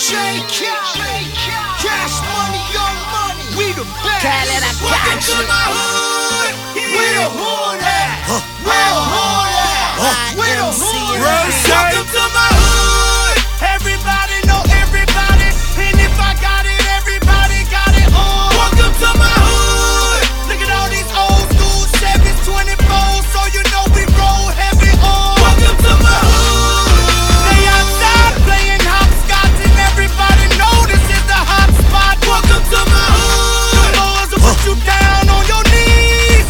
DJ Khaled, Cash Money, Young Money, we the best. Khaled, I got Welcome to you. my hood. Where the hood at? Where the hood at? Where the hood at? Welcome to my hood. Everybody know everybody, and if I got it, everybody got it on. Welcome to my hood. Look at all these old school Chevys, 24s, so you know we roll heavy on. Welcome to my hood. They outside playing hopscotch, and everybody know this is the hot spot. Welcome to my hood. The boys will put you down on your knees.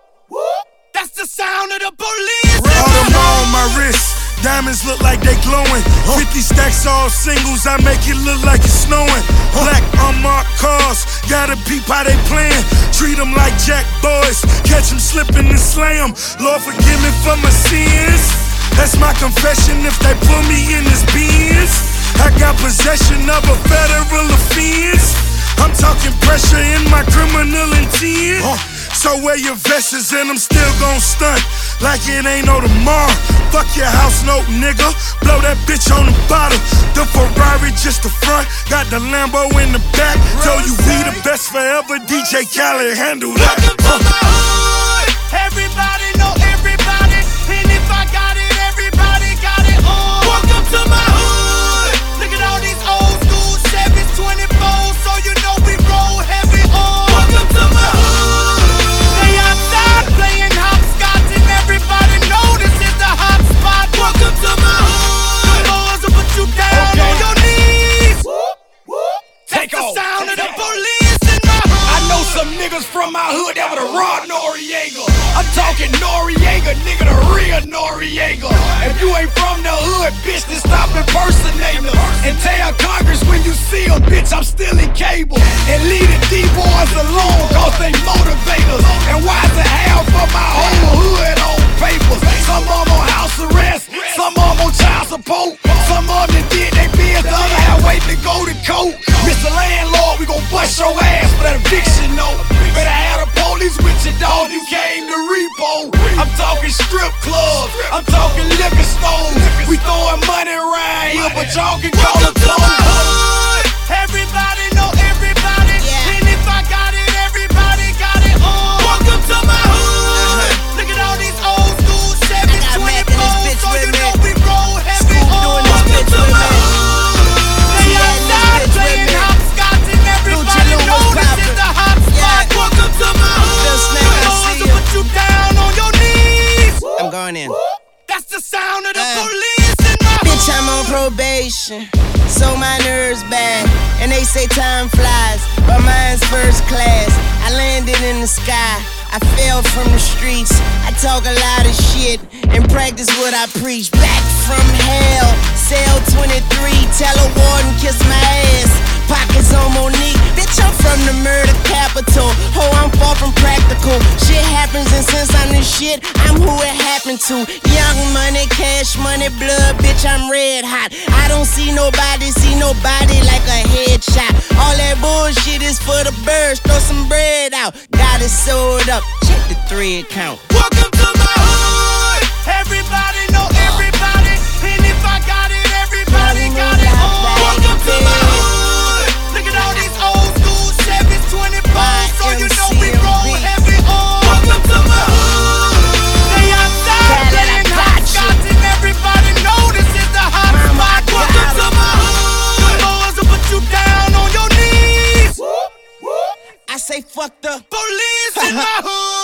That's the sound of the police. Audemars on my wrist, diamonds look like they glowing. 50 stacks all singles, I make it look like it's snowing. Black unmarked cars, gotta peep how they playin'. Treat them like jack boys, catch them slipping and slay them. Lord forgive me for my sins, that's my confession if they put me in this Benz. I got possession of a federal offense, I'm talking pressure in my criminal intent. So wear your vests and I'm still gon' stunt like it ain't no tomorrow. Fuck your house note, nigga. Blow that bitch on the bottom. The Ferrari just the front, got the Lambo in the back. Told you we the best forever. DJ Khaled, handle that. Welcome to my hood. Everybody know everybody, and if I got it, everybody got it on. Welcome to my hood. Look at all these old school Chevys, 24s, so you know we roll heavy on. Welcome to my hood. They outside playing hopscotch, and everybody know this is the hot spot. Welcome to my hood. The boys will put you down on your knees. That's the sound of the police in my hood. I know some niggas from my hood that would've robbed Noriega. I'm talking Noriega, nigga, the real Noriega. If you ain't from the hood, bitch, then stop impersonating us. And tell Congress when you see them, bitch, I'm still in cable. And leave the D-boys alone, cause they motivate us. And why is it half of my whole hood on papers? Some of them on house arrest, some of them on child support. Some of them did they biz, the other half wait to go to court. Mr. Landlord, we gon' bust your ass for that eviction note. Better have the police with you, dog, you came to repo. I'm talking strip clubs, I'm talking liquor stores. We throwing money around here, but y'all can call it hood. Everybody know everybody, and if I got it, everybody got it on. Welcome to my hood. Look at all these old school Chevys, 24s, so you know we roll heavy on. Welcome to my hood. They outside playing hopscotch, and everybody know this is the hot spot. Welcome to my hood. The boys will put you down on your knees. I'm going in. That's the sound of the police in my hood. Bitch, I'm on probation, so my nerves bad. And they say time flies, but mine's first class. I landed in the sky, I fell from the streets. I talk a lot of shit and practice what I preach. Back from hell, cell 23, tell a warden kiss my ass. Pockets on Monique, bitch, I'm from the murder capital. Ho, I'm far from practical. Shit happens, and since I'm this shit, I'm who it happened to. Young money, cash money, blood, bitch, I'm red hot. I don't see nobody like a headshot. All that bullshit is for the birds, throw some bread out. Got it sold up, check the 3 account. Welcome to my hood. Everybody know everybody, and if I got it, everybody got it on. Welcome to my hood. Look at all these old school Chevys, 24s, so you know we roll heavy on. Welcome to my hood. They outside playing hopscotch, and everybody know this is the hot spot. Welcome to my hood. The boys will put you down on your knees. I say fuck the police in my hood.